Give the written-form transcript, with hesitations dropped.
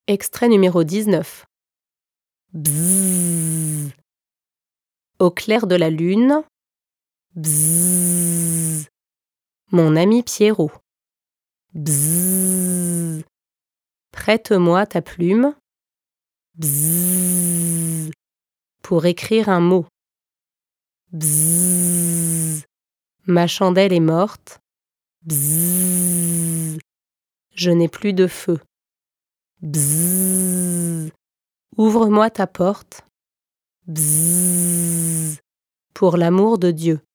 Extrait numéro 19. Bzzz. Au clair de la lune. Bzzz. Mon ami Pierrot. Bzzz. Prête-moi ta plume. Bzzz. Pour écrire un mot. Bzzz. Ma chandelle est morte. Bzzz. Je n'ai plus de feu. Bzzz. Ouvre-moi ta porte. Bzzz. Pour l'amour de Dieu.